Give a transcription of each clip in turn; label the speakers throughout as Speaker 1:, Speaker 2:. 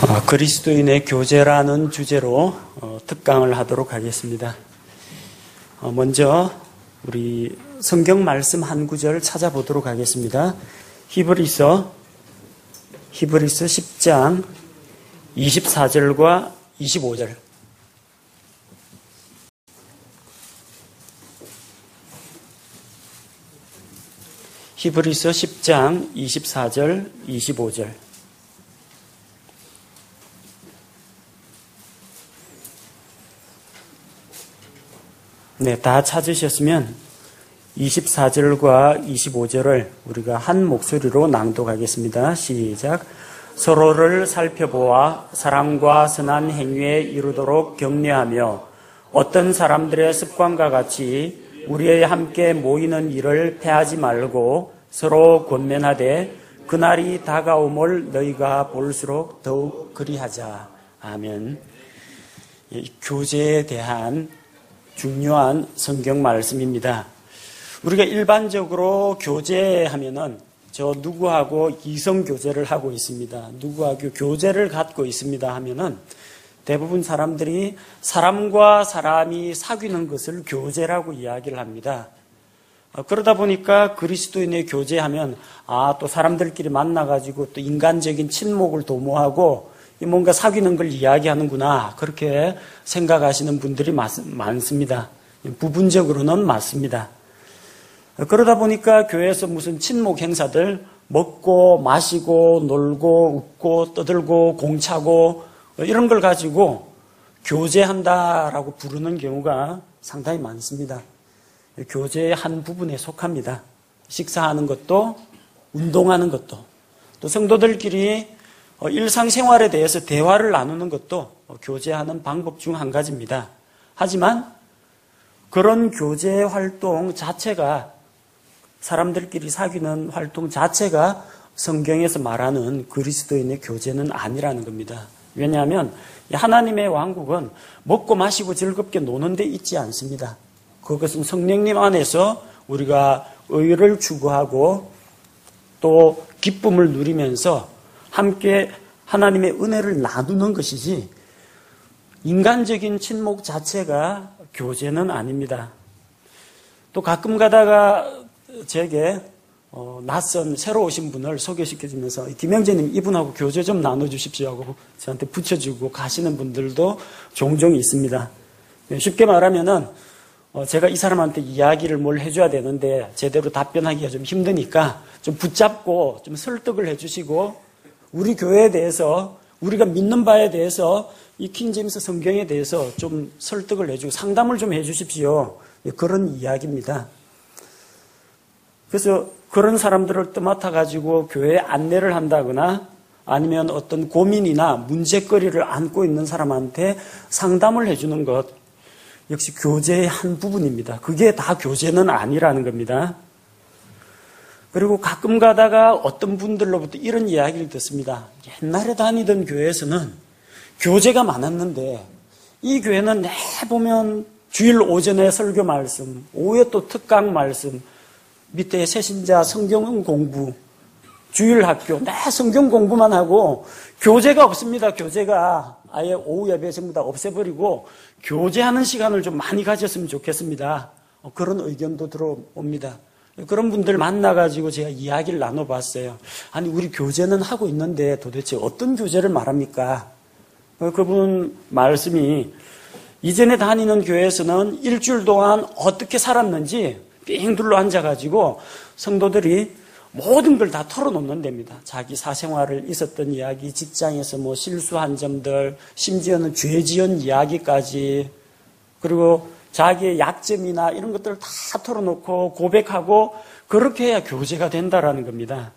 Speaker 1: 그리스도인의 교제라는 주제로 특강을 하도록 하겠습니다. 먼저 우리 성경 말씀 한 구절 찾아보도록 하겠습니다. 히브리서 10장 24절과 25절. 히브리서 10장 24절, 25절. 네, 다 찾으셨으면 24절과 25절을 우리가 한 목소리로 낭독하겠습니다. 시작. 서로를 살펴보아 사랑과 선한 행위에 이르도록 격려하며 어떤 사람들의 습관과 같이 우리의 함께 모이는 일을 패하지 말고 서로 권면하되 그날이 다가옴을 너희가 볼수록 더욱 그리하자. 아멘. 교제에 대한 중요한 성경 말씀입니다. 우리가 일반적으로 교제하면은 저 누구하고 이성 교제를 하고 있습니다. 누구하고 교제를 갖고 있습니다 하면은 대부분 사람들이 사람과 사람이 사귀는 것을 교제라고 이야기를 합니다. 그러다 보니까 그리스도인의 교제하면 또 사람들끼리 만나가지고 또 인간적인 친목을 도모하고 뭔가 사귀는 걸 이야기하는구나 그렇게 생각하시는 분들이 많습니다. 부분적으로는 맞습니다. 그러다 보니까 교회에서 무슨 친목 행사들 먹고 마시고 놀고 웃고 떠들고 공차고 이런 걸 가지고 교제한다라고 부르는 경우가 상당히 많습니다. 교제의 한 부분에 속합니다. 식사하는 것도 운동하는 것도 또 성도들끼리 일상생활에 대해서 대화를 나누는 것도 교제하는 방법 중 한 가지입니다. 하지만 그런 교제 활동 자체가 사람들끼리 사귀는 활동 자체가 성경에서 말하는 그리스도인의 교제는 아니라는 겁니다. 왜냐하면 하나님의 왕국은 먹고 마시고 즐겁게 노는 데 있지 않습니다. 그것은 성령님 안에서 우리가 의를 추구하고 또 기쁨을 누리면서 함께 하나님의 은혜를 나누는 것이지 인간적인 친목 자체가 교제는 아닙니다. 또 가끔 가다가 제게 낯선 새로 오신 분을 소개시켜주면서 김영재님 이분하고 교제 좀 나눠주십시오 하고 저한테 붙여주고 가시는 분들도 종종 있습니다. 쉽게 말하면은 제가 이 사람한테 이야기를 뭘 해줘야 되는데 제대로 답변하기가 좀 힘드니까 좀 붙잡고 좀 설득을 해주시고 우리 교회에 대해서 우리가 믿는 바에 대해서 이 킹제임스 성경에 대해서 좀 설득을 해주고 상담을 좀 해주십시오. 그런 이야기입니다. 그래서 그런 사람들을 떠맡아가지고 교회에 안내를 한다거나 아니면 어떤 고민이나 문제거리를 안고 있는 사람한테 상담을 해주는 것 역시 교제의 한 부분입니다. 그게 다 교제는 아니라는 겁니다. 그리고 가끔 가다가 어떤 분들로부터 이런 이야기를 듣습니다. 옛날에 다니던 교회에서는 교제가 많았는데 이 교회는 보면 주일 오전에 설교 말씀, 오후에 또 특강 말씀, 밑에 새신자 성경 공부, 주일 학교, 성경 공부만 하고 교제가 없습니다. 교제가 아예 오후 예배 전부 다 없애버리고 교제하는 시간을 좀 많이 가졌으면 좋겠습니다. 그런 의견도 들어옵니다. 그런 분들 만나가지고 제가 이야기를 나눠봤어요. 아니 우리 교제는 하고 있는데 도대체 어떤 교제를 말합니까? 그분 말씀이 이전에 다니는 교회에서는 일주일 동안 어떻게 살았는지 삥 둘러 앉아가지고 성도들이 모든 걸 다 털어놓는 데입니다. 자기 사생활을 있었던 이야기, 직장에서 실수한 점들, 심지어는 죄 지은 이야기까지 그리고 자기의 약점이나 이런 것들을 다 털어놓고 고백하고 그렇게 해야 교제가 된다라는 겁니다.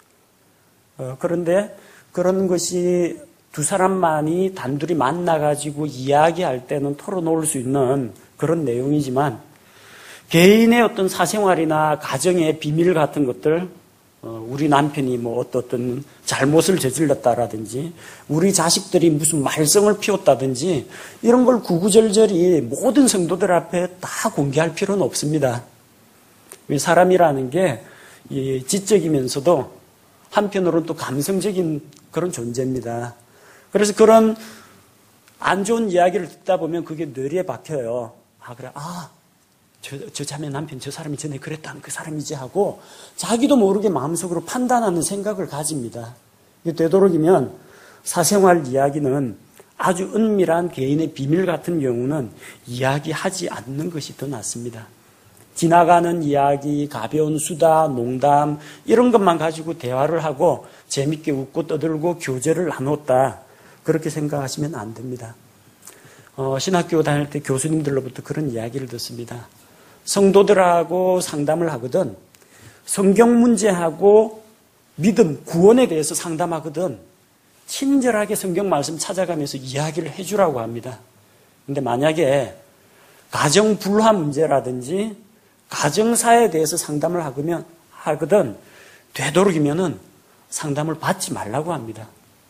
Speaker 1: 그런데 그런 것이 두 사람만이 단둘이 만나가지고 이야기할 때는 털어놓을 수 있는 그런 내용이지만 개인의 어떤 사생활이나 가정의 비밀 같은 것들 우리 남편이 어떤 잘못을 저질렀다라든지 우리 자식들이 무슨 말썽을 피웠다든지 이런 걸 구구절절히 모든 성도들 앞에 다 공개할 필요는 없습니다. 사람이라는 게 지적이면서도 한편으로는 또 감성적인 그런 존재입니다. 그래서 그런 안 좋은 이야기를 듣다 보면 그게 뇌리에 박혀요. 그래. 저 자매 남편 저 사람이 전에 그랬다는 그 사람이지 하고 자기도 모르게 마음속으로 판단하는 생각을 가집니다. 되도록이면 사생활 이야기는 아주 은밀한 개인의 비밀 같은 경우는 이야기하지 않는 것이 더 낫습니다. 지나가는 이야기, 가벼운 수다, 농담 이런 것만 가지고 대화를 하고 재밌게 웃고 떠들고 교제를 나눴다. 그렇게 생각하시면 안 됩니다. 신학교 다닐 때 교수님들로부터 그런 이야기를 듣습니다. 성도들하고 상담을 하거든 성경 문제하고 믿음, 구원에 대해서 상담하거든 친절하게 성경 말씀 찾아가면서 이야기를 해주라고 합니다. 근데 만약에 가정 불화 문제라든지 가정사에 대해서 상담을 하거든 되도록이면은 상담을 받지 말라고 합니다.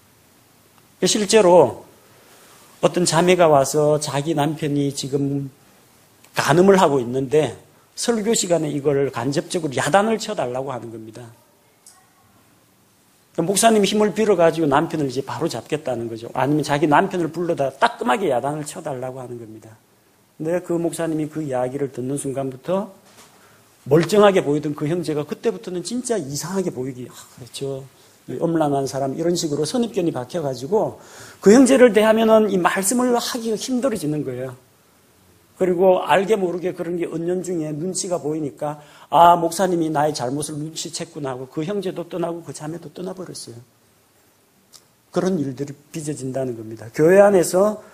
Speaker 1: 실제로 어떤 자매가 와서 자기 남편이 지금 간음을 하고 있는데 설교 시간에 이걸 간접적으로 야단을 쳐달라고 하는 겁니다. 목사님이 힘을 빌어가지고 남편을 이제 바로 잡겠다는 거죠. 아니면 자기 남편을 불러다 따끔하게 야단을 쳐달라고 하는 겁니다. 근데 그 목사님이 그 이야기를 듣는 순간부터 멀쩡하게 보이던 그 형제가 그때부터는 진짜 이상하게 보이기, 저 엄란한 사람 이런 식으로 선입견이 박혀가지고 그 형제를 대하면은 이 말씀을 하기가 힘들어지는 거예요. 그리고 알게 모르게 그런 게 은연중에 눈치가 보이니까 목사님이 나의 잘못을 눈치챘구나 하고 그 형제도 떠나고 그 자매도 떠나버렸어요. 그런 일들이 빚어진다는 겁니다. 교회 안에서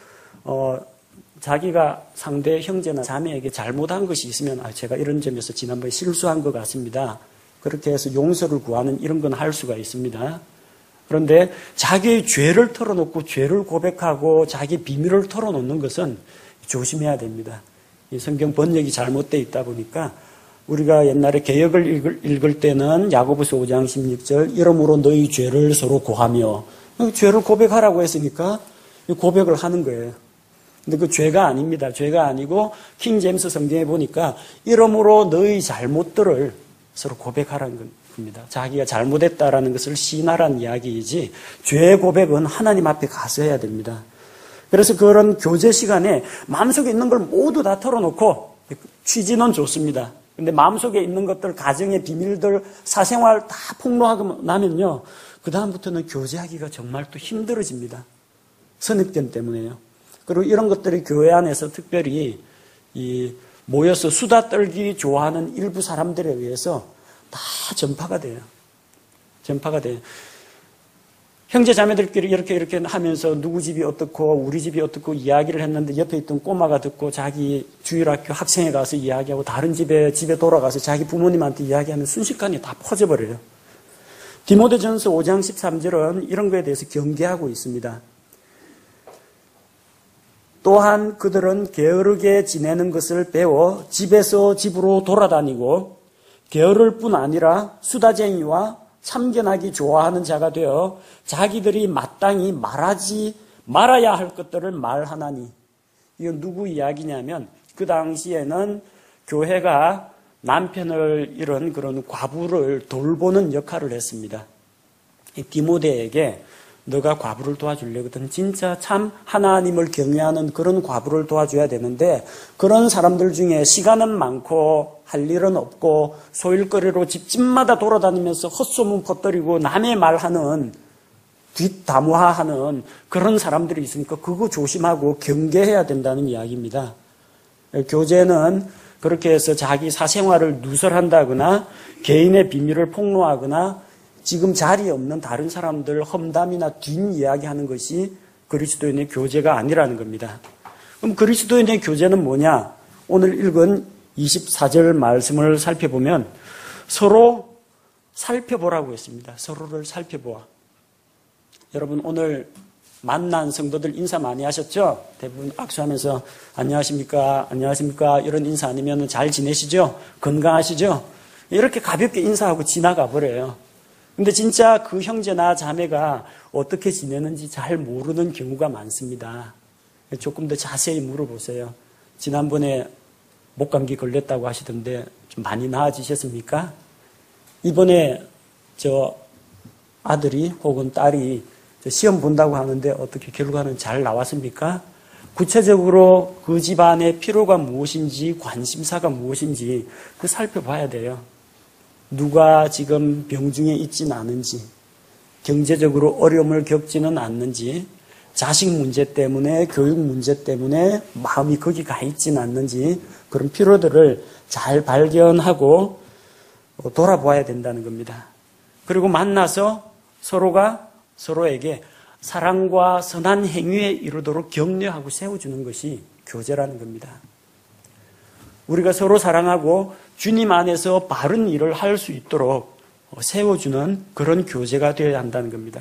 Speaker 1: 자기가 상대 형제나 자매에게 잘못한 것이 있으면 제가 이런 점에서 지난번에 실수한 것 같습니다. 그렇게 해서 용서를 구하는 이런 건 할 수가 있습니다. 그런데 자기의 죄를 털어놓고 죄를 고백하고 자기 비밀을 털어놓는 것은 조심해야 됩니다. 이 성경 번역이 잘못되어 있다 보니까 우리가 옛날에 개역을 읽을 때는 야고보서 5장 16절 이러므로 너희 죄를 서로 고하며 죄를 고백하라고 했으니까 고백을 하는 거예요. 근데 그 죄가 아닙니다. 죄가 아니고 킹제임스 성경에 보니까 이러므로 너희 잘못들을 서로 고백하라는 겁니다. 자기가 잘못했다라는 것을 시인하라는 이야기이지 죄의 고백은 하나님 앞에 가서 해야 됩니다. 그래서 그런 교제 시간에 마음속에 있는 걸 모두 다 털어놓고 취지는 좋습니다. 근데 마음속에 있는 것들, 가정의 비밀들, 사생활 다 폭로하고 나면요. 그 다음부터는 교제하기가 정말 또 힘들어집니다. 선입견 때문에요. 그리고 이런 것들이 교회 안에서 특별히 모여서 수다 떨기 좋아하는 일부 사람들에 의해서 다 전파가 돼요. 전파가 돼요. 형제 자매들끼리 이렇게 하면서 누구 집이 어떻고 우리 집이 어떻고 이야기를 했는데 옆에 있던 꼬마가 듣고 자기 주일학교 학생회 가서 이야기하고 다른 집에 돌아가서 자기 부모님한테 이야기하면 순식간에 다 퍼져버려요. 디모데전서 5장 13절은 이런 거에 대해서 경계하고 있습니다. 또한 그들은 게으르게 지내는 것을 배워 집에서 집으로 돌아다니고 게으를 뿐 아니라 수다쟁이와 참견하기 좋아하는 자가 되어 자기들이 마땅히 말하지 말아야 할 것들을 말하나니. 이건 누구 이야기냐면 그 당시에는 교회가 남편을 잃은 그런 과부를 돌보는 역할을 했습니다. 디모데에게 너가 과부를 도와주려거든 진짜 참 하나님을 경외하는 그런 과부를 도와줘야 되는데 그런 사람들 중에 시간은 많고 할 일은 없고 소일거리로 집집마다 돌아다니면서 헛소문 퍼뜨리고 남의 말하는 뒷담화하는 그런 사람들이 있으니까 그거 조심하고 경계해야 된다는 이야기입니다. 교제는 그렇게 해서 자기 사생활을 누설한다거나 개인의 비밀을 폭로하거나 지금 자리에 없는 다른 사람들 험담이나 뒷이야기하는 것이 그리스도인의 교제가 아니라는 겁니다. 그럼 그리스도인의 교제는 뭐냐? 오늘 읽은 24절 말씀을 살펴보면 서로 살펴보라고 했습니다. 서로를 살펴보아. 여러분 오늘 만난 성도들 인사 많이 하셨죠? 대부분 악수하면서 안녕하십니까? 안녕하십니까? 이런 인사 아니면 잘 지내시죠? 건강하시죠? 이렇게 가볍게 인사하고 지나가 버려요. 근데 진짜 그 형제나 자매가 어떻게 지내는지 잘 모르는 경우가 많습니다. 조금 더 자세히 물어보세요. 지난번에 목감기 걸렸다고 하시던데 좀 많이 나아지셨습니까? 이번에 저 아들이 혹은 딸이 시험 본다고 하는데 어떻게 결과는 잘 나왔습니까? 구체적으로 그 집안의 필요가 무엇인지, 관심사가 무엇인지 그 살펴봐야 돼요. 누가 지금 병중에 있지는 않은지, 경제적으로 어려움을 겪지는 않는지, 자식 문제 때문에, 교육 문제 때문에 마음이 거기 가 있지는 않는지, 그런 필요들을 잘 발견하고 돌아보아야 된다는 겁니다. 그리고 만나서 서로가 서로에게 사랑과 선한 행위에 이르도록 격려하고 세워주는 것이 교제라는 겁니다. 우리가 서로 사랑하고 주님 안에서 바른 일을 할 수 있도록 세워주는 그런 교제가 되어야 한다는 겁니다.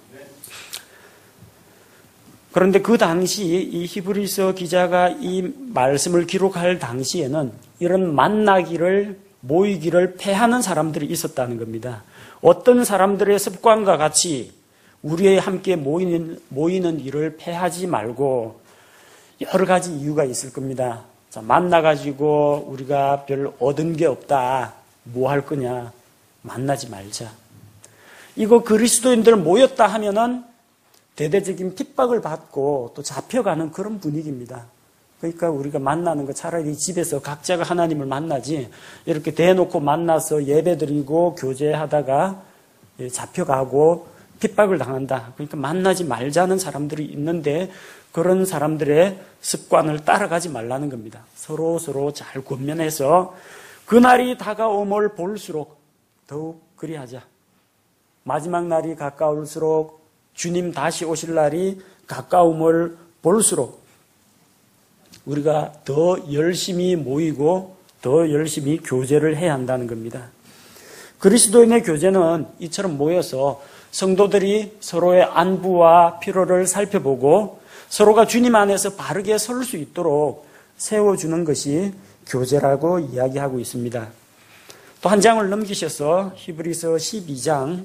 Speaker 1: 그런데 그 당시 이 히브리서 기자가 이 말씀을 기록할 당시에는 이런 만나기를, 모이기를 패하는 사람들이 있었다는 겁니다. 어떤 사람들의 습관과 같이 우리의 함께 모이는 일을 패하지 말고 여러 가지 이유가 있을 겁니다. 자, 만나가지고 우리가 별 얻은 게 없다. 뭐 할 거냐? 만나지 말자. 이거 그리스도인들 모였다 하면은 대대적인 핍박을 받고 또 잡혀가는 그런 분위기입니다. 그러니까 우리가 만나는 거 차라리 집에서 각자가 하나님을 만나지 이렇게 대놓고 만나서 예배드리고 교제하다가 잡혀가고 핍박을 당한다. 그러니까 만나지 말자는 사람들이 있는데 그런 사람들의 습관을 따라가지 말라는 겁니다. 서로 잘 권면해서 그날이 다가옴을 볼수록 더욱 그리하자. 마지막 날이 가까울수록 주님 다시 오실 날이 가까움을 볼수록 우리가 더 열심히 모이고 더 열심히 교제를 해야 한다는 겁니다. 그리스도인의 교제는 이처럼 모여서 성도들이 서로의 안부와 필요를 살펴보고 서로가 주님 안에서 바르게 설 수 있도록 세워주는 것이 교제라고 이야기하고 있습니다. 또 한 장을 넘기셔서 히브리서 12장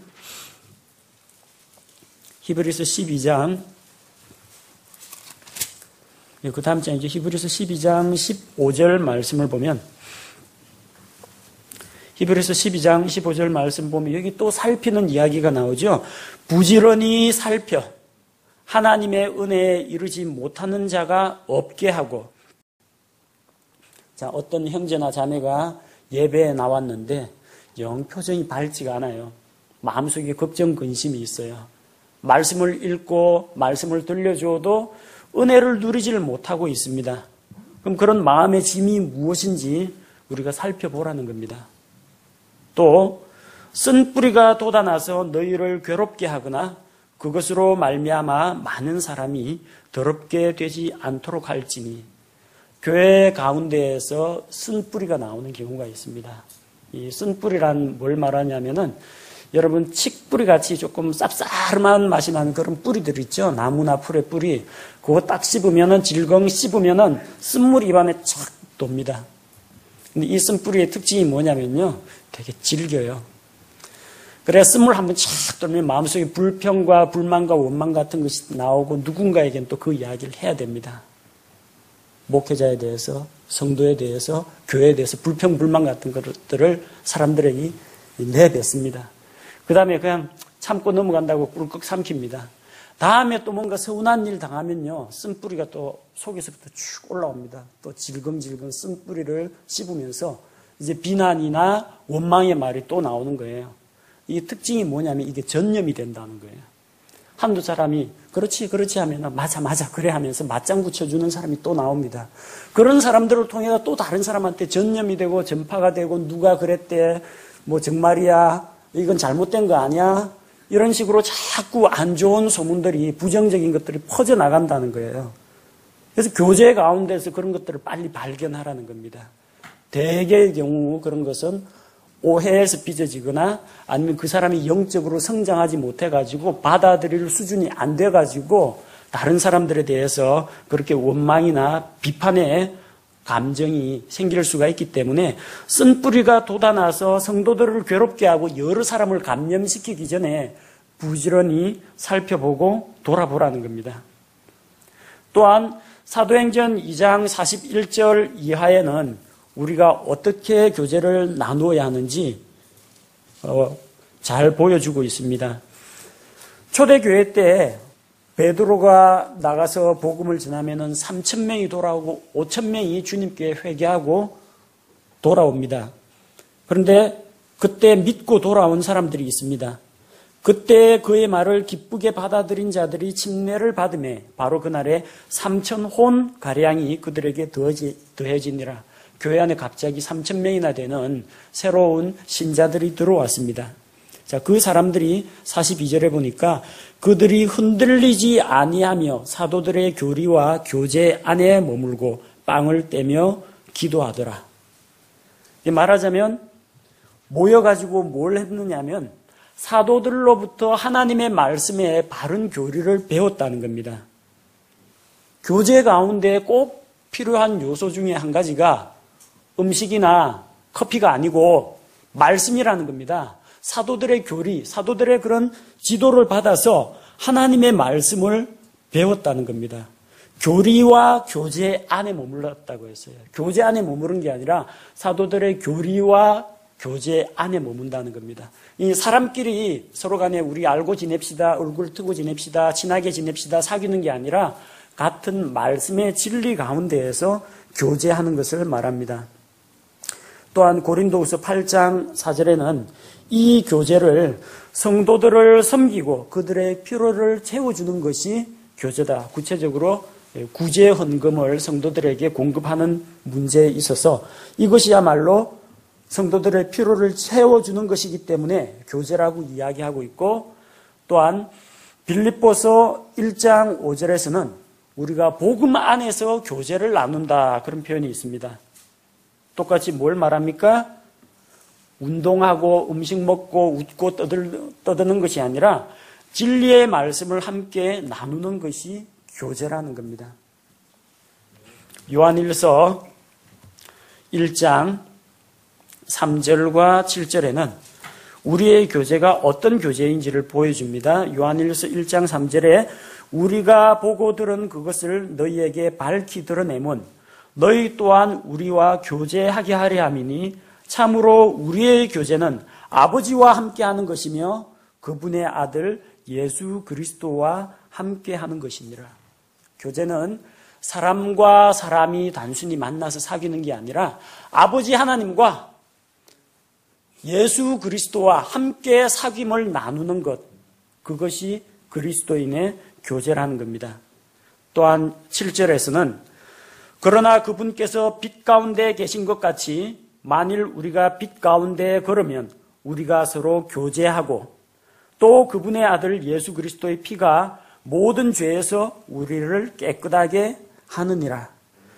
Speaker 1: 그 다음 장 이제 히브리서 12장 15절 말씀을 보면 히브리서 12장 15절 말씀 보면 여기 또 살피는 이야기가 나오죠. 부지런히 살펴 하나님의 은혜에 이르지 못하는 자가 없게 하고. 자, 어떤 형제나 자매가 예배에 나왔는데 영 표정이 밝지가 않아요. 마음속에 걱정 근심이 있어요. 말씀을 읽고 말씀을 들려줘도 은혜를 누리지를 못하고 있습니다. 그럼 그런 마음의 짐이 무엇인지 우리가 살펴보라는 겁니다. 또 쓴뿌리가 돋아나서 너희를 괴롭게 하거나 그것으로 말미암아 많은 사람이 더럽게 되지 않도록 할지니. 교회 가운데에서 쓴뿌리가 나오는 경우가 있습니다. 이 쓴뿌리란 뭘 말하냐면은 여러분 칡뿌리 같이 조금 쌉싸름한 맛이 나는 그런 뿌리들 있죠. 나무나 풀의 뿌리. 그거 딱 씹으면은 질겅 씹으면은 쓴물이 입안에 착 돕니다. 근데 이 쓴뿌리의 특징이 뭐냐면요. 되게 질겨요. 그래야 쓴물 한번 착 돌면 마음속에 불평과 불만과 원망 같은 것이 나오고 누군가에겐 또 그 이야기를 해야 됩니다. 목회자에 대해서, 성도에 대해서, 교회에 대해서 불평, 불만 같은 것들을 사람들에게 내뱉습니다. 그 다음에 그냥 참고 넘어간다고 꿀꺽 삼킵니다. 다음에 또 뭔가 서운한 일 당하면요. 쓴뿌리가 또 속에서부터 쭉 올라옵니다. 또 질금질금 쓴뿌리를 씹으면서 이제 비난이나 원망의 말이 또 나오는 거예요. 이 특징이 뭐냐면 이게 전염이 된다는 거예요. 한두 사람이 그렇지 하면 맞아 그래 하면서 맞장구 쳐주는 사람이 또 나옵니다. 그런 사람들을 통해서 또 다른 사람한테 전염이 되고 전파가 되고 누가 그랬대 뭐 정말이야 이건 잘못된 거 아니야 이런 식으로 자꾸 안 좋은 소문들이 부정적인 것들이 퍼져나간다는 거예요. 그래서 교제 가운데서 그런 것들을 빨리 발견하라는 겁니다. 대개의 경우 그런 것은 오해에서 빚어지거나 아니면 그 사람이 영적으로 성장하지 못해가지고 받아들일 수준이 안 돼가지고 다른 사람들에 대해서 그렇게 원망이나 비판의 감정이 생길 수가 있기 때문에 쓴뿌리가 돋아나서 성도들을 괴롭게 하고 여러 사람을 감염시키기 전에 부지런히 살펴보고 돌아보라는 겁니다. 또한 사도행전 2장 41절 이하에는 우리가 어떻게 교제를 나누어야 하는지 잘 보여주고 있습니다. 초대교회 때 베드로가 나가서 복음을 전하면은 3,000명이 돌아오고 5,000명이 주님께 회개하고 돌아옵니다. 그런데 그때 믿고 돌아온 사람들이 있습니다. 그때 그의 말을 기쁘게 받아들인 자들이 침례를 받음에 바로 그날에 3,000혼 가량이 그들에게 더해지니라. 교회 안에 갑자기 3,000명이나 되는 새로운 신자들이 들어왔습니다. 자, 그 사람들이 42절에 보니까 그들이 흔들리지 아니하며 사도들의 교리와 교제 안에 머물고 빵을 떼며 기도하더라. 말하자면 모여가지고 뭘 했느냐면 사도들로부터 하나님의 말씀에 바른 교리를 배웠다는 겁니다. 교제 가운데 꼭 필요한 요소 중에 한 가지가 음식이나 커피가 아니고 말씀이라는 겁니다. 사도들의 교리, 사도들의 그런 지도를 받아서 하나님의 말씀을 배웠다는 겁니다. 교리와 교제 안에 머물렀다고 했어요. 교제 안에 머무른 게 아니라 사도들의 교리와 교제 안에 머문다는 겁니다. 이 사람끼리 서로 간에 우리 알고 지냅시다, 얼굴 트고 지냅시다, 친하게 지냅시다, 사귀는 게 아니라 같은 말씀의 진리 가운데에서 교제하는 것을 말합니다. 또한 고린도후서 8장 4절에는 이 교제를 성도들을 섬기고 그들의 필요를 채워주는 것이 교제다. 구체적으로 구제 헌금을 성도들에게 공급하는 문제에 있어서 이것이야말로 성도들의 필요를 채워주는 것이기 때문에 교제라고 이야기하고 있고, 또한 빌립보서 1장 5절에서는 우리가 복음 안에서 교제를 나눈다, 그런 표현이 있습니다. 똑같이 뭘 말합니까? 운동하고 음식 먹고 웃고 떠드는 것이 아니라 진리의 말씀을 함께 나누는 것이 교제라는 겁니다. 요한일서 1장 3절과 7절에는 우리의 교제가 어떤 교제인지를 보여줍니다. 요한일서 1장 3절에 우리가 보고 들은 그것을 너희에게 밝히 드러내면 너희 또한 우리와 교제하게 하려 함이니 참으로 우리의 교제는 아버지와 함께하는 것이며 그분의 아들 예수 그리스도와 함께하는 것이니라. 교제는 사람과 사람이 단순히 만나서 사귀는 게 아니라 아버지 하나님과 예수 그리스도와 함께 사귐을 나누는 것, 그것이 그리스도인의 교제라는 겁니다. 또한 7절에서는 그러나 그분께서 빛 가운데 계신 것 같이 만일 우리가 빛 가운데 걸으면 우리가 서로 교제하고 또 그분의 아들 예수 그리스도의 피가 모든 죄에서 우리를 깨끗하게 하느니라.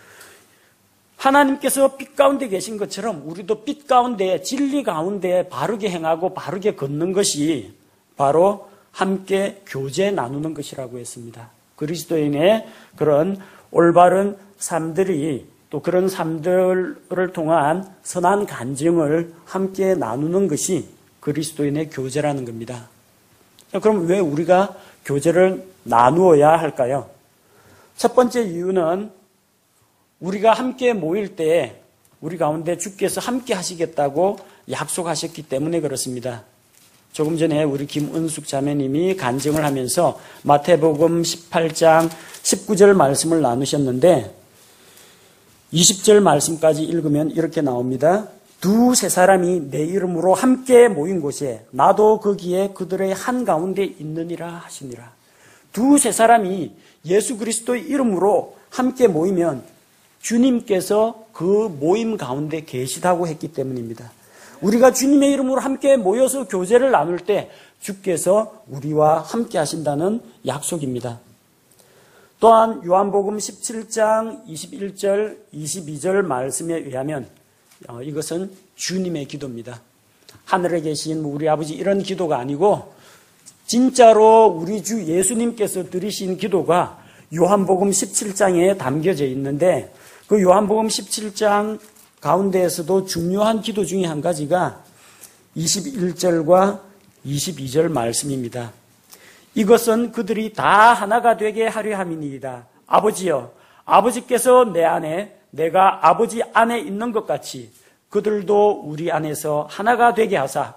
Speaker 1: 하나님께서 빛 가운데 계신 것처럼 우리도 빛 가운데, 진리 가운데 바르게 행하고 바르게 걷는 것이 바로 함께 교제 나누는 것이라고 했습니다. 그리스도인의 그런 올바른 삶들이, 또 그런 삶들을 통한 선한 간증을 함께 나누는 것이 그리스도인의 교제라는 겁니다. 그럼 왜 우리가 교제를 나누어야 할까요? 첫 번째 이유는 우리가 함께 모일 때 우리 가운데 주께서 함께 하시겠다고 약속하셨기 때문에 그렇습니다. 조금 전에 우리 김은숙 자매님이 간증을 하면서 마태복음 18장 19절 말씀을 나누셨는데 20절 말씀까지 읽으면 이렇게 나옵니다. 두세 사람이 내 이름으로 함께 모인 곳에 나도 거기에 그들의 한가운데 있느니라 하시니라. 두세 사람이 예수 그리스도의 이름으로 함께 모이면 주님께서 그 모임 가운데 계시다고 했기 때문입니다. 우리가 주님의 이름으로 함께 모여서 교제를 나눌 때 주께서 우리와 함께 하신다는 약속입니다. 또한 요한복음 17장 21절 22절 말씀에 의하면 이것은 주님의 기도입니다. 하늘에 계신 우리 아버지, 이런 기도가 아니고 진짜로 우리 주 예수님께서 드리신 기도가 요한복음 17장에 담겨져 있는데 그 요한복음 17장 가운데에서도 중요한 기도 중에 한 가지가 21절과 22절 말씀입니다. 이것은 그들이 다 하나가 되게 하려 함이니이다. 아버지여, 아버지께서 내 안에, 내가 아버지 안에 있는 것 같이 그들도 우리 안에서 하나가 되게 하사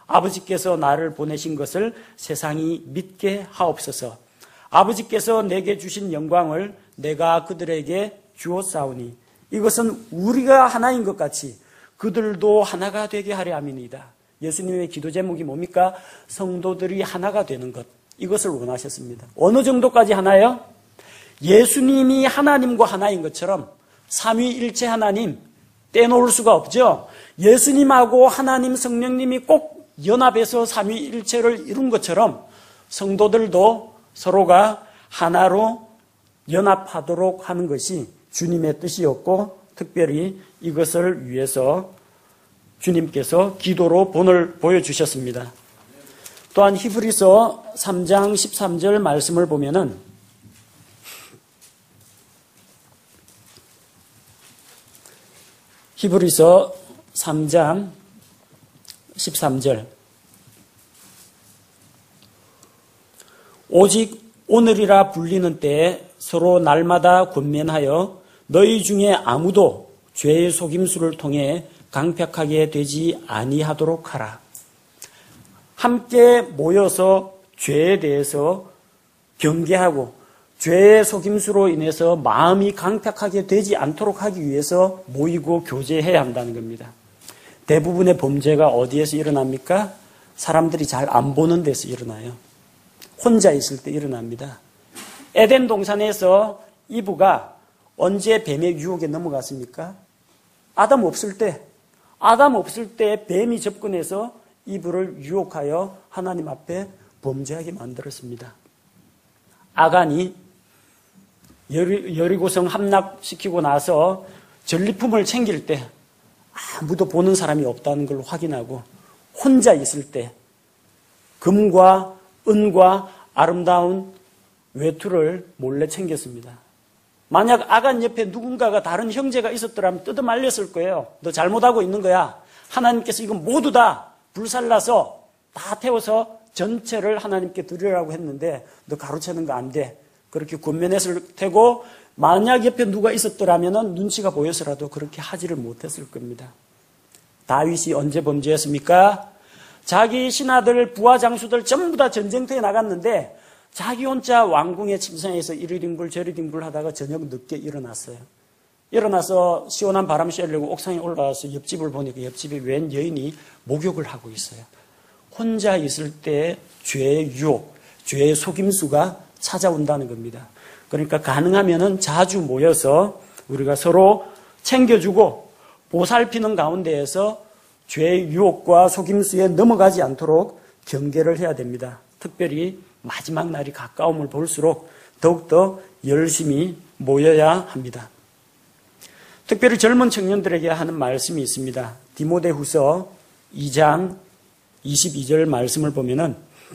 Speaker 1: 아버지께서 나를 보내신 것을 세상이 믿게 하옵소서. 아버지께서 내게 주신 영광을 내가 그들에게 주었사오니 이것은 우리가 하나인 것 같이 그들도 하나가 되게 하려 함이니이다. 예수님의 기도 제목이 뭡니까? 성도들이 하나가 되는 것. 이것을 원하셨습니다. 어느 정도까지 하나요? 예수님이 하나님과 하나인 것처럼 삼위일체 하나님 떼놓을 수가 없죠. 예수님하고 하나님 성령님이 꼭 연합해서 삼위일체를 이룬 것처럼 성도들도 서로가 하나로 연합하도록 하는 것이 주님의 뜻이었고 특별히 이것을 위해서 주님께서 기도로 본을 보여주셨습니다. 또한 히브리서 3장 13절 말씀을 보면은 히브리서 3장 13절 오직 오늘이라 불리는 때에 서로 날마다 권면하여 너희 중에 아무도 죄의 속임수를 통해 강팍하게 되지 아니하도록 하라. 함께 모여서 죄에 대해서 경계하고 죄의 속임수로 인해서 마음이 강팍하게 되지 않도록 하기 위해서 모이고 교제해야 한다는 겁니다. 대부분의 범죄가 어디에서 일어납니까? 사람들이 잘 안 보는 데서 일어나요. 혼자 있을 때 일어납니다. 에덴 동산에서 이브가 언제 뱀의 유혹에 넘어갔습니까? 아담 없을 때 뱀이 접근해서 이브를 유혹하여 하나님 앞에 범죄하게 만들었습니다. 아간이 여리고성 함락시키고 나서 전리품을 챙길 때 아무도 보는 사람이 없다는 걸 확인하고 혼자 있을 때 금과 은과 아름다운 외투를 몰래 챙겼습니다. 만약 아간 옆에 누군가가 다른 형제가 있었더라면 뜯어말렸을 거예요. 너 잘못하고 있는 거야. 하나님께서 이건 모두 다 불살라서 다 태워서 전체를 하나님께 드리라고 했는데 너 가로채는 거 안 돼. 그렇게 권면했을 테고 만약 옆에 누가 있었더라면 눈치가 보여서라도 그렇게 하지를 못했을 겁니다. 다윗이 언제 범죄했습니까? 자기 신하들, 부하 장수들 전부 다 전쟁터에 나갔는데 자기 혼자 왕궁의 침상에서 이리딩불 저리딩불 하다가 저녁 늦게 일어났어요. 일어나서 시원한 바람 쐬려고 옥상에 올라와서 옆집을 보니까 옆집에 웬 여인이 목욕을 하고 있어요. 혼자 있을 때 죄의 유혹, 죄의 속임수가 찾아온다는 겁니다. 그러니까 가능하면은 자주 모여서 우리가 서로 챙겨주고 보살피는 가운데에서 죄의 유혹과 속임수에 넘어가지 않도록 경계를 해야 됩니다. 특별히 마지막 날이 가까움을 볼수록 더욱더 열심히 모여야 합니다. 특별히 젊은 청년들에게 하는 말씀이 있습니다. 디모데후서 2장 22절 말씀을 보면은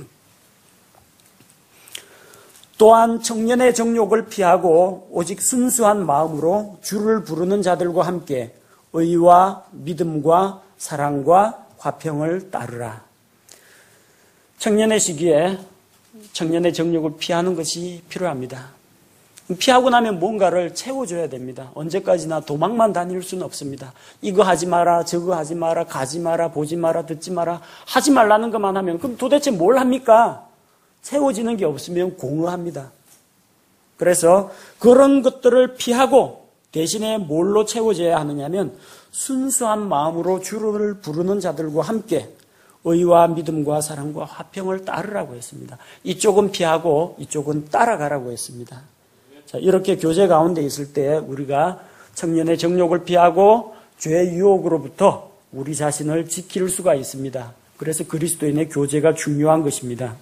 Speaker 1: 또한 청년의 정욕을 피하고 오직 순수한 마음으로 주를 부르는 자들과 함께 의와 믿음과 사랑과 화평을 따르라. 청년의 시기에 청년의 정욕을 피하는 것이 필요합니다. 피하고 나면 뭔가를 채워줘야 됩니다. 언제까지나 도망만 다닐 수는 없습니다. 이거 하지 마라, 저거 하지 마라, 가지 마라, 보지 마라, 듣지 마라, 하지 말라는 것만 하면 그럼 도대체 뭘 합니까? 채워지는 게 없으면 공허합니다. 그래서 그런 것들을 피하고 대신에 뭘로 채워져야 하느냐면 순수한 마음으로 주를 부르는 자들과 함께 의와 믿음과 사랑과 화평을 따르라고 했습니다. 이쪽은 피하고 이쪽은 따라가라고 했습니다. 자, 이렇게 교제 가운데 있을 때 우리가 청년의 정욕을 피하고 죄의 유혹으로부터 우리 자신을 지킬 수가 있습니다. 그래서 그리스도인의 교제가 중요한 것입니다.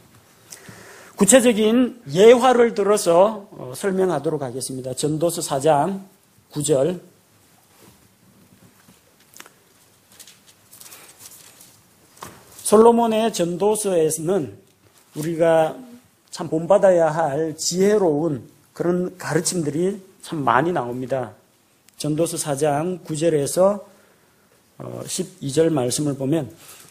Speaker 1: 구체적인 예화를 들어서 설명하도록 하겠습니다. 전도서 4장 9절 솔로몬의 전도서에서는 우리가 참 본받아야 할 지혜로운 그런 가르침들이 참 많이 나옵니다. 전도서 4장 9절에서 12절 말씀을 보면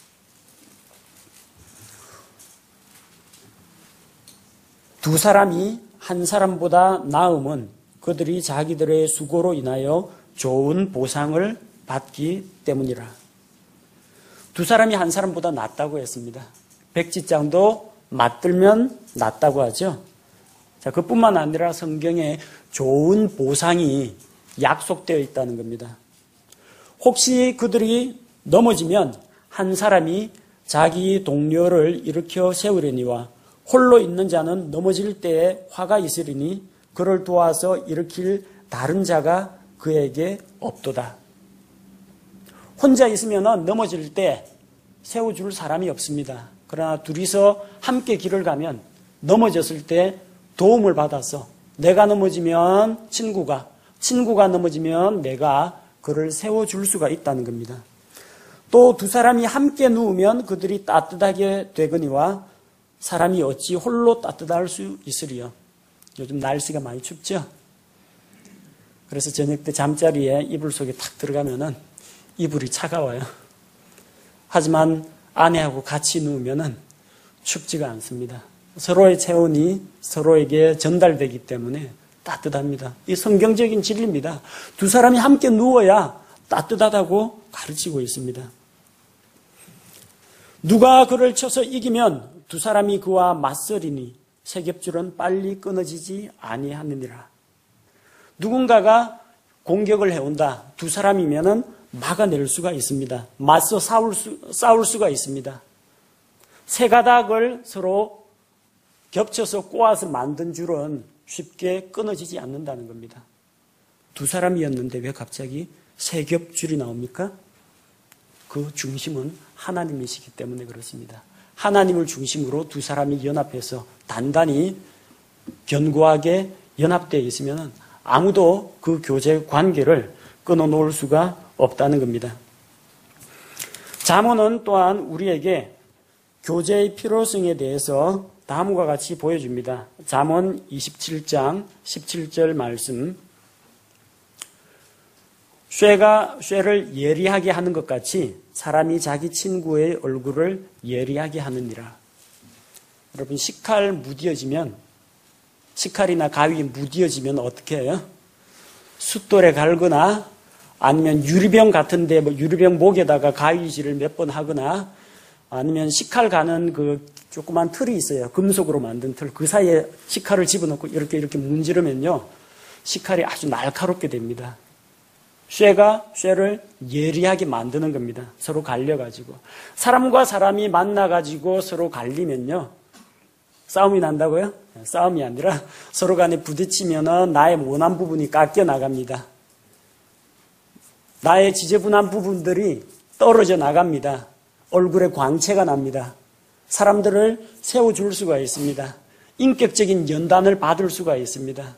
Speaker 1: 두 사람이 한 사람보다 나음은 그들이 자기들의 수고로 인하여 좋은 보상을 받기 때문이라. 두 사람이 한 사람보다 낫다고 했습니다. 백지장도 맞들면 낫다고 하죠. 자, 그뿐만 아니라 성경에 좋은 보상이 약속되어 있다는 겁니다. 혹시 그들이 넘어지면 한 사람이 자기 동료를 일으켜 세우려니와 홀로 있는 자는 넘어질 때에 화가 있으리니 그를 도와서 일으킬 다른 자가 그에게 없도다. 혼자 있으면 넘어질 때 세워줄 사람이 없습니다. 그러나 둘이서 함께 길을 가면 넘어졌을 때 도움을 받아서 내가 넘어지면 친구가 넘어지면 내가 그를 세워줄 수가 있다는 겁니다. 또 두 사람이 함께 누우면 그들이 따뜻하게 되거니와 사람이 어찌 홀로 따뜻할 수 있으리요. 요즘 날씨가 많이 춥죠? 그래서 저녁 때 잠자리에 이불 속에 탁 들어가면은 이불이 차가워요. 하지만 아내하고 같이 누우면은 춥지가 않습니다. 서로의 체온이 서로에게 전달되기 때문에 따뜻합니다. 이 성경적인 진리입니다. 두 사람이 함께 누워야 따뜻하다고 가르치고 있습니다. 누가 그를 쳐서 이기면 두 사람이 그와 맞서리니 세겹줄은 빨리 끊어지지 아니하느니라. 누군가가 공격을 해온다. 두 사람이면은 막아낼 수가 있습니다. 맞서 싸울 수가 있습니다. 세 가닥을 서로 겹쳐서 꼬아서 만든 줄은 쉽게 끊어지지 않는다는 겁니다. 두 사람이었는데 왜 갑자기 세 겹줄이 나옵니까? 그 중심은 하나님이시기 때문에 그렇습니다. 하나님을 중심으로 두 사람이 연합해서 단단히 견고하게 연합되어 있으면 아무도 그 교제 관계를 끊어놓을 수가 없다는 겁니다. 잠언은 또한 우리에게 교제의 필요성에 대해서 다음과 같이 보여줍니다. 잠언 27장 17절 말씀. 쇠를 예리하게 하는 것 같이 사람이 자기 친구의 얼굴을 예리하게 하느니라. 여러분, 식칼이나 가위 무뎌지면 어떻게 해요? 숫돌에 갈거나 아니면 유리병 같은데 유리병 목에다가 가위질을 몇 번 하거나 아니면 식칼 가는 그 조그만 틀이 있어요. 금속으로 만든 틀. 그 사이에 식칼을 집어넣고 이렇게 문지르면요. 식칼이 아주 날카롭게 됩니다. 쇠를 예리하게 만드는 겁니다. 서로 갈려가지고. 사람과 사람이 만나가지고 서로 갈리면요. 싸움이 난다고요? 싸움이 아니라 서로 간에 부딪히면 나의 모난 부분이 깎여 나갑니다. 나의 지저분한 부분들이 떨어져 나갑니다. 얼굴에 광채가 납니다. 사람들을 세워줄 수가 있습니다. 인격적인 연단을 받을 수가 있습니다.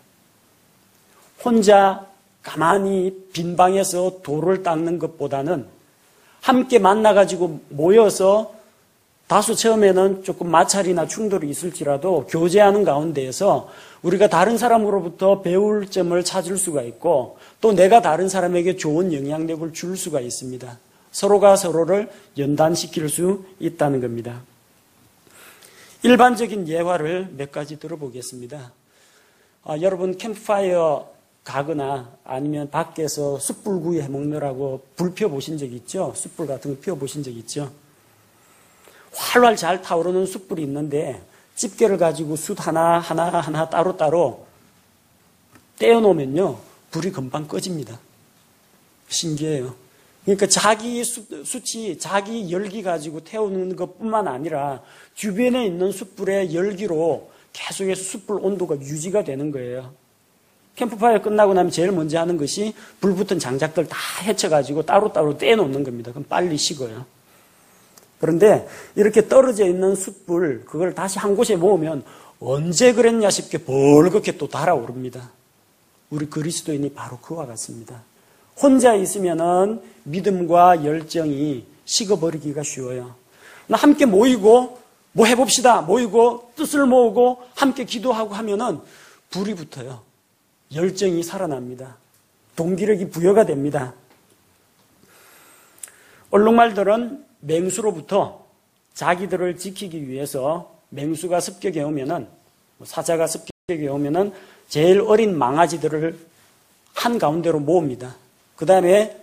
Speaker 1: 혼자 가만히 빈 방에서 돌을 닦는 것보다는 함께 만나가지고 모여서 다소 처음에는 조금 마찰이나 충돌이 있을지라도 교제하는 가운데에서 우리가 다른 사람으로부터 배울 점을 찾을 수가 있고 또 내가 다른 사람에게 좋은 영향력을 줄 수가 있습니다. 서로가 서로를 연단시킬 수 있다는 겁니다. 일반적인 예화를 몇 가지 들어보겠습니다. 여러분 캠프파이어 가거나 아니면 밖에서 숯불구이 해먹느라고 불 펴보신 적 있죠? 숯불 같은 거 펴보신 적 있죠? 활활 잘 타오르는 숯불이 있는데 집게를 가지고 숯 하나 따로따로 떼어놓으면요. 불이 금방 꺼집니다. 신기해요. 그러니까 자기 숯이 자기 열기 가지고 태우는 것뿐만 아니라 주변에 있는 숯불의 열기로 계속해서 숯불 온도가 유지가 되는 거예요. 캠프파이어 끝나고 나면 제일 먼저 하는 것이 불 붙은 장작들 다 헤쳐가지고 따로따로 떼놓는 겁니다. 그럼 빨리 식어요. 그런데 이렇게 떨어져 있는 숯불, 그걸 다시 한 곳에 모으면 언제 그랬냐 싶게 벌겋게 또 달아오릅니다. 우리 그리스도인이 바로 그와 같습니다. 혼자 있으면은 믿음과 열정이 식어버리기가 쉬워요. 함께 모이고 뭐 해봅시다. 모이고 뜻을 모으고 함께 기도하고 하면은 불이 붙어요. 열정이 살아납니다. 동기력이 부여가 됩니다. 얼룩말들은 맹수로부터 자기들을 지키기 위해서 맹수가 습격해 오면은 사자가 습격해 오면은 제일 어린 망아지들을 한 가운데로 모읍니다. 그 다음에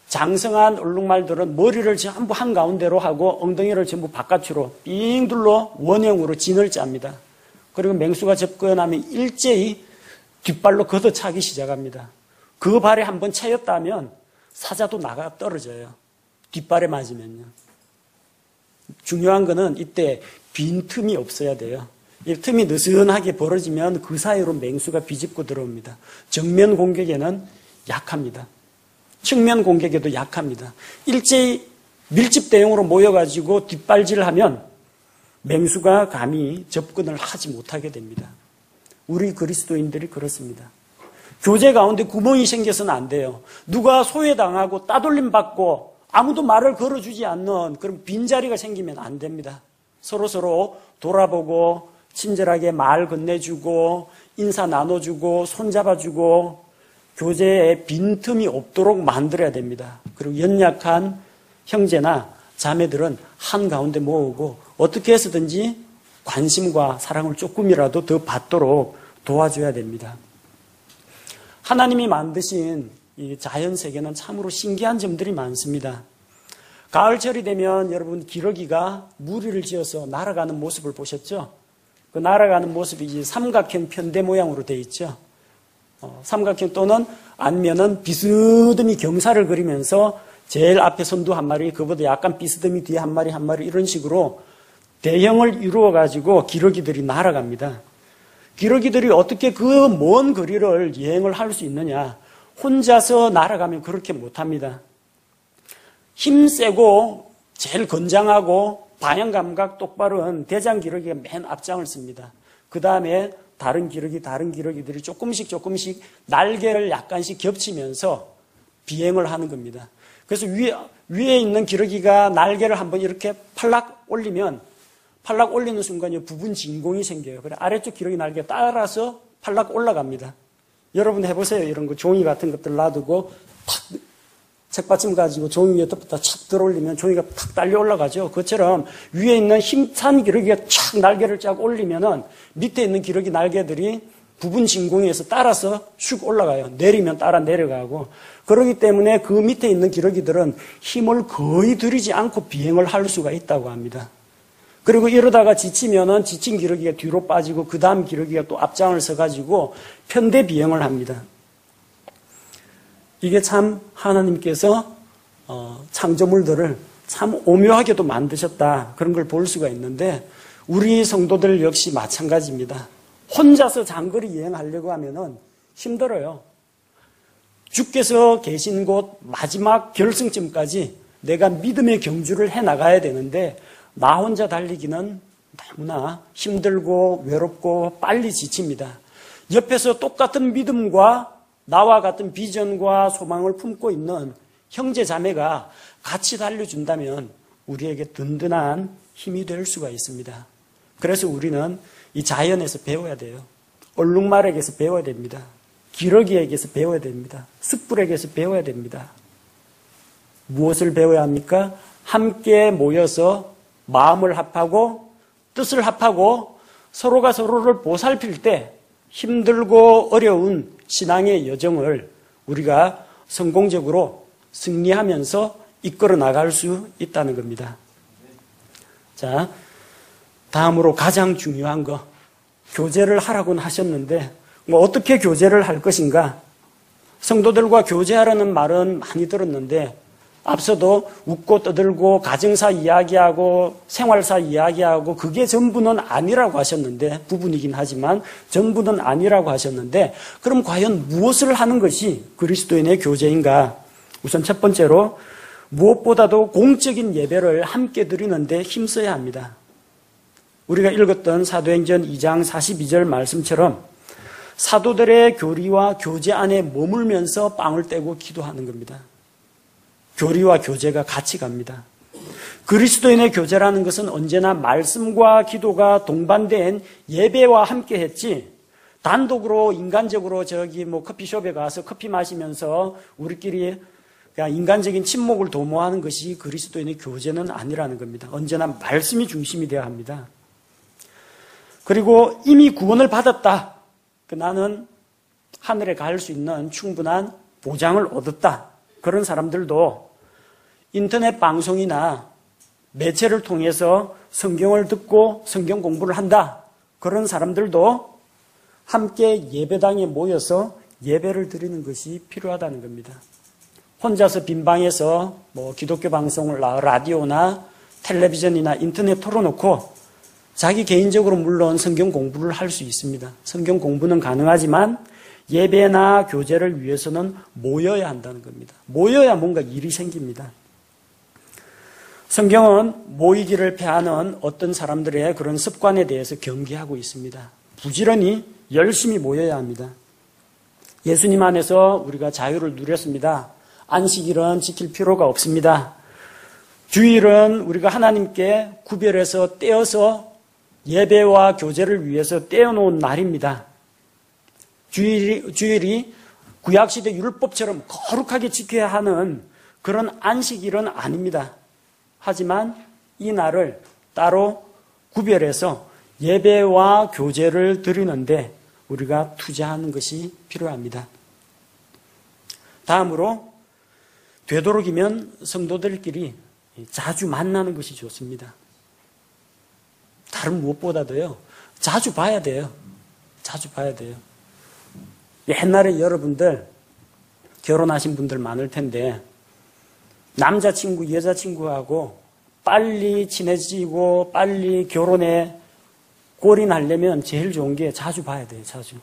Speaker 1: 장성한 얼룩말들은 머리를 전부 한가운데로 하고 엉덩이를 전부 바깥으로 삥 둘러 원형으로 진을 짭니다. 그리고 맹수가 접근하면 일제히 뒷발로 걷어차기 시작합니다. 그 발에 한번 차였다면 사자도 나가 떨어져요. 뒷발에 맞으면요. 중요한 거는 이때 빈틈이 없어야 돼요. 이 틈이 느슨하게 벌어지면 그 사이로 맹수가 비집고 들어옵니다. 정면 공격에는 약합니다. 측면 공격에도 약합니다. 일제히 밀집 대용으로 모여가지고 뒷발질하면 맹수가 감히 접근을 하지 못하게 됩니다. 우리 그리스도인들이 그렇습니다. 교제 가운데 구멍이 생겨서는 안 돼요. 누가 소외당하고 따돌림 받고 아무도 말을 걸어주지 않는 그런 빈자리가 생기면 안 됩니다. 서로 돌아보고 친절하게 말 건네주고 인사 나눠주고 손잡아주고 교제에 빈틈이 없도록 만들어야 됩니다. 그리고 연약한 형제나 자매들은 한가운데 모으고 어떻게 해서든지 관심과 사랑을 조금이라도 더 받도록 도와줘야 됩니다. 하나님이 만드신 이 자연세계는 참으로 신기한 점들이 많습니다. 가을철이 되면 여러분 기러기가 무리를 지어서 날아가는 모습을 보셨죠? 그 날아가는 모습이 이제 삼각형 편대 모양으로 되어 있죠. 삼각형 또는 안면은 비스듬히 경사를 그리면서 제일 앞에 선두 한 마리, 그보다 약간 비스듬히 뒤에 한 마리 이런 식으로 대형을 이루어가지고 기러기들이 날아갑니다. 기러기들이 어떻게 그 먼 거리를 여행을 할 수 있느냐? 혼자서 날아가면 그렇게 못합니다. 힘세고 제일 건장하고 방향감각 똑바른 대장 기러기가 맨 앞장을 씁니다. 그 다음에 다른 기러기들이 조금씩 날개를 약간씩 겹치면서 비행을 하는 겁니다. 그래서 위에 있는 기러기가 날개를 한번 이렇게 팔락 올리면 팔락 올리는 순간에 부분 진공이 생겨요. 그래 아래쪽 기러기 날개 따라서 팔락 올라갑니다. 여러분 해보세요. 이런 거 종이 같은 것들 놔두고 탁 책받침 가지고 종이 위에 덮었다 착 들어올리면 종이가 탁 딸려 올라가죠. 그것처럼 위에 있는 힘찬 기러기가 촥 날개를 쫙 올리면은 밑에 있는 기러기 날개들이 부분 진공에서 따라서 슉 올라가요. 내리면 따라 내려가고. 그렇기 때문에 그 밑에 있는 기러기들은 힘을 거의 들이지 않고 비행을 할 수가 있다고 합니다. 그리고 이러다가 지치면은 지친 기러기가 뒤로 빠지고 그 다음 기러기가 또 앞장을 서가지고 편대 비행을 합니다. 이게 참 하나님께서 창조물들을 참 오묘하게도 만드셨다. 그런 걸 볼 수가 있는데 우리 성도들 역시 마찬가지입니다. 혼자서 장거리 여행하려고 하면은 힘들어요. 주께서 계신 곳 마지막 결승점까지 내가 믿음의 경주를 해나가야 되는데 나 혼자 달리기는 너무나 힘들고 외롭고 빨리 지칩니다. 옆에서 똑같은 믿음과 나와 같은 비전과 소망을 품고 있는 형제 자매가 같이 달려준다면 우리에게 든든한 힘이 될 수가 있습니다. 그래서 우리는 이 자연에서 배워야 돼요. 얼룩말에게서 배워야 됩니다. 기러기에게서 배워야 됩니다. 숯불에게서 배워야 됩니다. 무엇을 배워야 합니까? 함께 모여서 마음을 합하고 뜻을 합하고 서로가 서로를 보살필 때 힘들고 어려운 신앙의 여정을 우리가 성공적으로 승리하면서 이끌어 나갈 수 있다는 겁니다. 자, 다음으로 가장 중요한 거, 교제를 하라고는 하셨는데 어떻게 교제를 할 것인가? 성도들과 교제하라는 말은 많이 들었는데 앞서도 웃고 떠들고 가정사 이야기하고 생활사 이야기하고 그게 전부는 아니라고 하셨는데 부분이긴 하지만 전부는 아니라고 하셨는데 그럼 과연 무엇을 하는 것이 그리스도인의 교제인가? 우선 첫 번째로 무엇보다도 공적인 예배를 함께 드리는데 힘써야 합니다. 우리가 읽었던 사도행전 2장 42절 말씀처럼 사도들의 교리와 교제 안에 머물면서 빵을 떼고 기도하는 겁니다. 교리와 교제가 같이 갑니다. 그리스도인의 교제라는 것은 언제나 말씀과 기도가 동반된 예배와 함께 했지 단독으로 인간적으로 커피숍에 가서 커피 마시면서 우리끼리 그냥 인간적인 친목을 도모하는 것이 그리스도인의 교제는 아니라는 겁니다. 언제나 말씀이 중심이 되어야 합니다. 그리고 이미 구원을 받았다. 나는 하늘에 갈 수 있는 충분한 보장을 얻었다. 그런 사람들도 인터넷 방송이나 매체를 통해서 성경을 듣고 성경 공부를 한다. 그런 사람들도 함께 예배당에 모여서 예배를 드리는 것이 필요하다는 겁니다. 혼자서 빈 방에서 기독교 방송을 라디오나 텔레비전이나 인터넷 틀어놓고 자기 개인적으로 물론 성경 공부를 할 수 있습니다. 성경 공부는 가능하지만 예배나 교제를 위해서는 모여야 한다는 겁니다. 모여야 뭔가 일이 생깁니다. 성경은 모이기를 패하는 어떤 사람들의 그런 습관에 대해서 경계하고 있습니다. 부지런히 열심히 모여야 합니다. 예수님 안에서 우리가 자유를 누렸습니다. 안식일은 지킬 필요가 없습니다. 주일은 우리가 하나님께 구별해서 떼어서 예배와 교제를 위해서 떼어놓은 날입니다. 주일이 구약시대 율법처럼 거룩하게 지켜야 하는 그런 안식일은 아닙니다. 하지만 이 날을 따로 구별해서 예배와 교제를 드리는데 우리가 투자하는 것이 필요합니다. 다음으로 되도록이면 성도들끼리 자주 만나는 것이 좋습니다. 다른 무엇보다도요, 자주 봐야 돼요. 자주 봐야 돼요. 옛날에 여러분들 결혼하신 분들 많을 텐데 남자친구, 여자친구하고 빨리 친해지고 빨리 결혼에 골인하려면 제일 좋은 게 자주 봐야 돼요. 자주.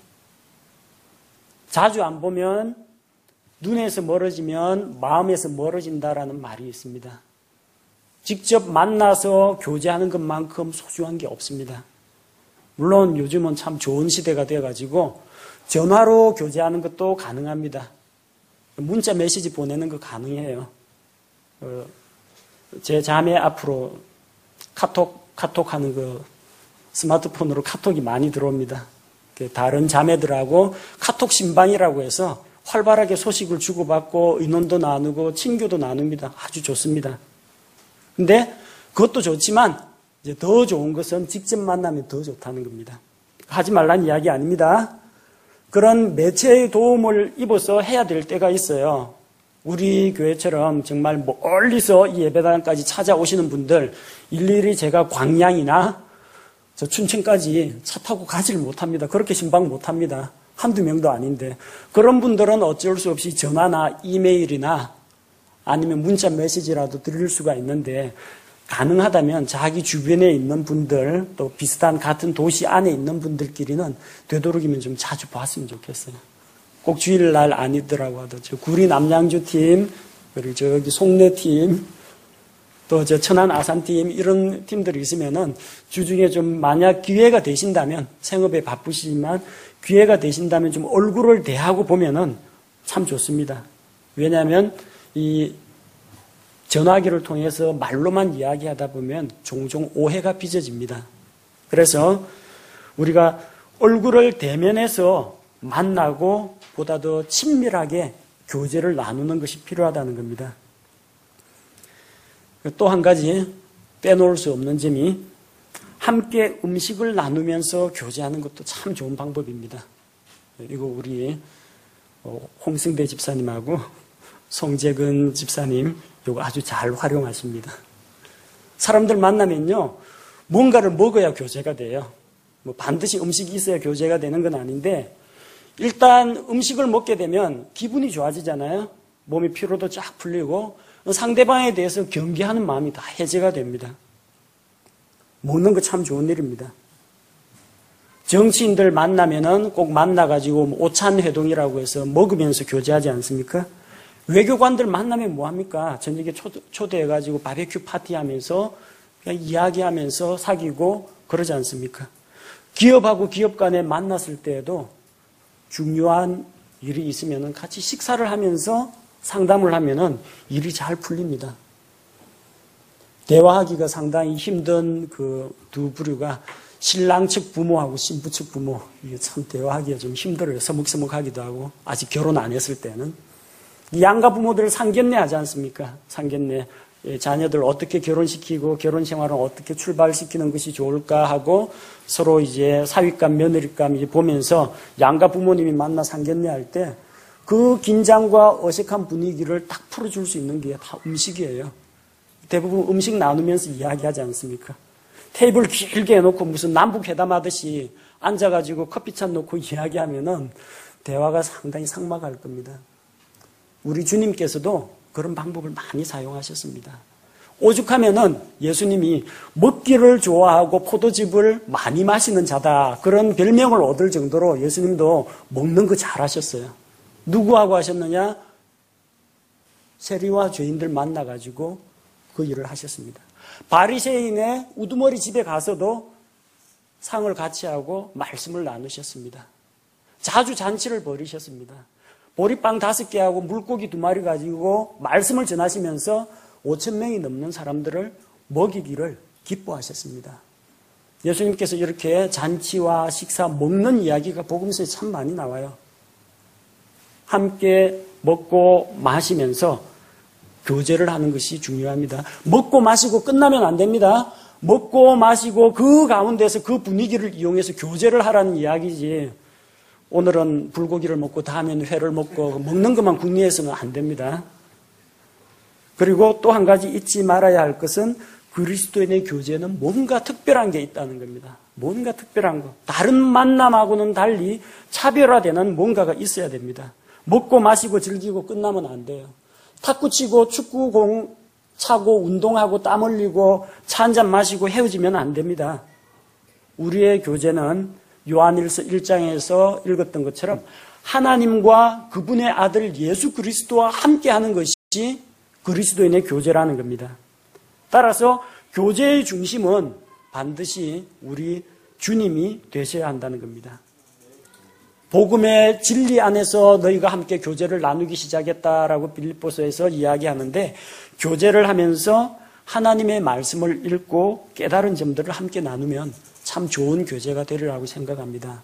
Speaker 1: 자주 안 보면 눈에서 멀어지면 마음에서 멀어진다라는 말이 있습니다. 직접 만나서 교제하는 것만큼 소중한 게 없습니다. 물론 요즘은 참 좋은 시대가 되어가지고 전화로 교제하는 것도 가능합니다. 문자 메시지 보내는 거 가능해요. 제 자매 앞으로 카톡하는 그 스마트폰으로 카톡이 많이 들어옵니다. 다른 자매들하고 카톡 신방이라고 해서 활발하게 소식을 주고받고 의논도 나누고 친교도 나눕니다. 아주 좋습니다. 근데 그것도 좋지만 이제 더 좋은 것은 직접 만나면 더 좋다는 겁니다. 하지 말라는 이야기 아닙니다. 그런 매체의 도움을 입어서 해야 될 때가 있어요. 우리 교회처럼 정말 멀리서 이 예배당까지 찾아오시는 분들 일일이 제가 광양이나 저 춘천까지 차 타고 가지를 못합니다. 그렇게 신방 못합니다. 한두 명도 아닌데 그런 분들은 어쩔 수 없이 전화나 이메일이나 아니면 문자 메시지라도 드릴 수가 있는데 가능하다면 자기 주변에 있는 분들 또 비슷한 같은 도시 안에 있는 분들끼리는 되도록이면 좀 자주 봤으면 좋겠어요. 꼭 주일날 아니더라고 하도 저 구리 남양주 팀 그리고 저기 송내 팀 또 저 천안 아산 팀 이런 팀들이 있으면은 주중에 좀 만약 기회가 되신다면 생업에 바쁘시지만 기회가 되신다면 좀 얼굴을 대하고 보면은 참 좋습니다. 왜냐하면 이 전화기를 통해서 말로만 이야기하다 보면 종종 오해가 빚어집니다. 그래서 우리가 얼굴을 대면해서 만나고 보다 더 친밀하게 교제를 나누는 것이 필요하다는 겁니다. 또 한 가지 빼놓을 수 없는 점이 함께 음식을 나누면서 교제하는 것도 참 좋은 방법입니다. 이거 우리 홍승대 집사님하고 송재근 집사님 이거 아주 잘 활용하십니다. 사람들 만나면요 뭔가를 먹어야 교제가 돼요. 반드시 음식이 있어야 교제가 되는 건 아닌데 일단 음식을 먹게 되면 기분이 좋아지잖아요. 몸의 피로도 쫙 풀리고 상대방에 대해서 경계하는 마음이 다 해제가 됩니다. 먹는 거 참 좋은 일입니다. 정치인들 만나면은 꼭 만나가지고 오찬회동이라고 해서 먹으면서 교제하지 않습니까? 외교관들 만나면 뭐합니까? 저녁에 초대해가지고 바베큐 파티하면서 그냥 이야기하면서 사귀고 그러지 않습니까? 기업하고 기업 간에 만났을 때에도 중요한 일이 있으면 같이 식사를 하면서 상담을 하면은 일이 잘 풀립니다. 대화하기가 상당히 힘든 그 두 부류가 신랑 측 부모하고 신부 측 부모. 이게 참 대화하기가 좀 힘들어요. 서먹서먹하기도 하고 아직 결혼 안 했을 때는. 이 양가 부모들 상견례 하지 않습니까? 상견례. 자녀들 어떻게 결혼시키고 결혼 생활은 어떻게 출발시키는 것이 좋을까 하고 서로 이제 사위감, 며느리감 이제 보면서 양가 부모님이 만나 상견례 할 때 그 긴장과 어색한 분위기를 딱 풀어줄 수 있는 게 다 음식이에요. 대부분 음식 나누면서 이야기하지 않습니까? 테이블 길게 해놓고 무슨 남북 회담하듯이 앉아가지고 커피잔 놓고 이야기하면은 대화가 상당히 삭막할 겁니다. 우리 주님께서도 그런 방법을 많이 사용하셨습니다. 오죽하면은 예수님이 먹기를 좋아하고 포도즙을 많이 마시는 자다, 그런 별명을 얻을 정도로 예수님도 먹는 거 잘하셨어요. 누구하고 하셨느냐? 세리와 죄인들 만나가지고 그 일을 하셨습니다. 바리새인의 우두머리 집에 가서도 상을 같이 하고 말씀을 나누셨습니다. 자주 잔치를 벌이셨습니다. 보리빵 5개 하고 물고기 2마리 가지고 말씀을 전하시면서 5,000명이 넘는 사람들을 먹이기를 기뻐하셨습니다. 예수님께서 이렇게 잔치와 식사, 먹는 이야기가 복음서에 참 많이 나와요. 함께 먹고 마시면서 교제를 하는 것이 중요합니다. 먹고 마시고 끝나면 안 됩니다. 먹고 마시고 그 가운데서 그 분위기를 이용해서 교제를 하라는 이야기지, 오늘은 불고기를 먹고 다음에는 회를 먹고 먹는 것만 궁리해서는 안 됩니다. 그리고 또 한 가지 잊지 말아야 할 것은 그리스도인의 교제는 뭔가 특별한 게 있다는 겁니다. 뭔가 특별한 거. 다른 만남하고는 달리 차별화되는 뭔가가 있어야 됩니다. 먹고 마시고 즐기고 끝나면 안 돼요. 탁구 치고 축구공 차고 운동하고 땀 흘리고 차 한잔 마시고 헤어지면 안 됩니다. 우리의 교제는 요한일서 1장에서 읽었던 것처럼 하나님과 그분의 아들 예수 그리스도와 함께하는 것이 그리스도인의 교제라는 겁니다. 따라서 교제의 중심은 반드시 우리 주님이 되셔야 한다는 겁니다. 복음의 진리 안에서 너희가 함께 교제를 나누기 시작했다라고 빌립보서에서 이야기하는데, 교제를 하면서 하나님의 말씀을 읽고 깨달은 점들을 함께 나누면 참 좋은 교제가 되리라고 생각합니다.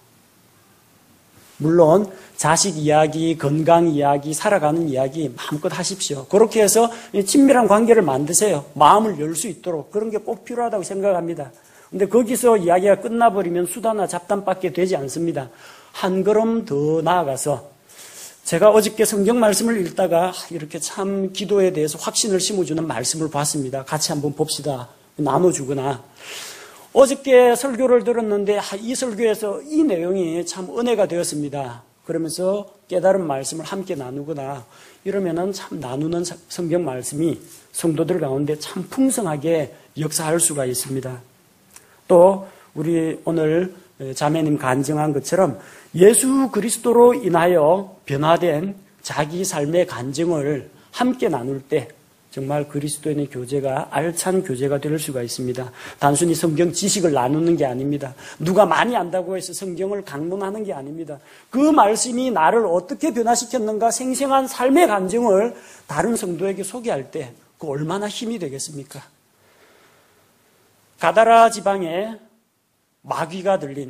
Speaker 1: 물론 자식 이야기, 건강 이야기, 살아가는 이야기 마음껏 하십시오. 그렇게 해서 친밀한 관계를 만드세요. 마음을 열 수 있도록. 그런 게 꼭 필요하다고 생각합니다. 근데 거기서 이야기가 끝나버리면 수다나 잡담밖에 되지 않습니다. 한 걸음 더 나아가서, 제가 어저께 성경 말씀을 읽다가 이렇게 참 기도에 대해서 확신을 심어주는 말씀을 봤습니다. 같이 한번 봅시다. 나눠주거나. 어저께 설교를 들었는데 이 설교에서 이 내용이 참 은혜가 되었습니다. 그러면서 깨달은 말씀을 함께 나누거나 이러면은 참 나누는 성경 말씀이 성도들 가운데 참 풍성하게 역사할 수가 있습니다. 또 우리 오늘 자매님 간증한 것처럼 예수 그리스도로 인하여 변화된 자기 삶의 간증을 함께 나눌 때 정말 그리스도인의 교제가 알찬 교제가 될 수가 있습니다. 단순히 성경 지식을 나누는 게 아닙니다. 누가 많이 안다고 해서 성경을 강론하는 게 아닙니다. 그 말씀이 나를 어떻게 변화시켰는가 생생한 삶의 간증을 다른 성도에게 소개할 때 그 얼마나 힘이 되겠습니까? 가다라 지방에 마귀가 들린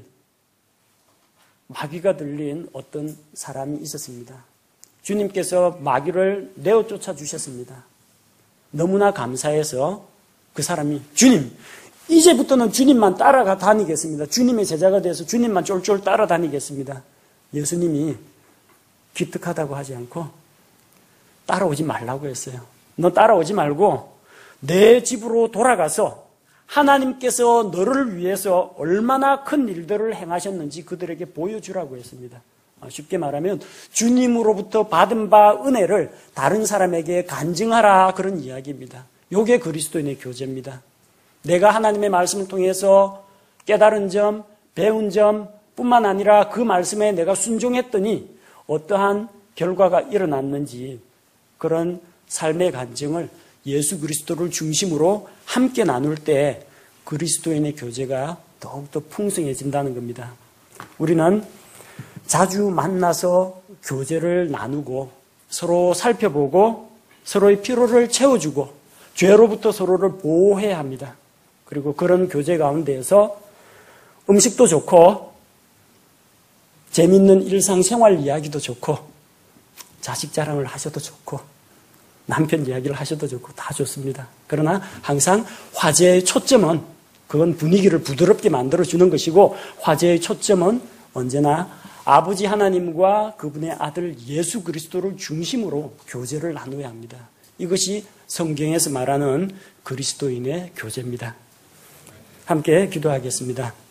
Speaker 1: 어떤 사람이 있었습니다. 주님께서 마귀를 내어 쫓아 주셨습니다. 너무나 감사해서 그 사람이, 주님, 이제부터는 주님만 따라가 다니겠습니다. 주님의 제자가 돼서 주님만 쫄쫄 따라다니겠습니다. 예수님이 기특하다고 하지 않고 따라오지 말라고 했어요. 너 따라오지 말고 내 집으로 돌아가서 하나님께서 너를 위해서 얼마나 큰 일들을 행하셨는지 그들에게 보여주라고 했습니다. 쉽게 말하면 주님으로부터 받은 바 은혜를 다른 사람에게 간증하라, 그런 이야기입니다. 이게 그리스도인의 교제입니다. 내가 하나님의 말씀을 통해서 깨달은 점, 배운 점 뿐만 아니라 그 말씀에 내가 순종했더니 어떠한 결과가 일어났는지 그런 삶의 간증을 예수 그리스도를 중심으로 함께 나눌 때 그리스도인의 교제가 더욱더 풍성해진다는 겁니다. 우리는 자주 만나서 교제를 나누고 서로 살펴보고 서로의 필요를 채워주고 죄로부터 서로를 보호해야 합니다. 그리고 그런 교제 가운데에서 음식도 좋고 재밌는 일상생활 이야기도 좋고 자식 자랑을 하셔도 좋고 남편 이야기를 하셔도 좋고 다 좋습니다. 그러나 항상 화제의 초점은, 그건 분위기를 부드럽게 만들어주는 것이고, 화제의 초점은 언제나 아버지 하나님과 그분의 아들 예수 그리스도를 중심으로 교제를 나눠야 합니다. 이것이 성경에서 말하는 그리스도인의 교제입니다. 함께 기도하겠습니다.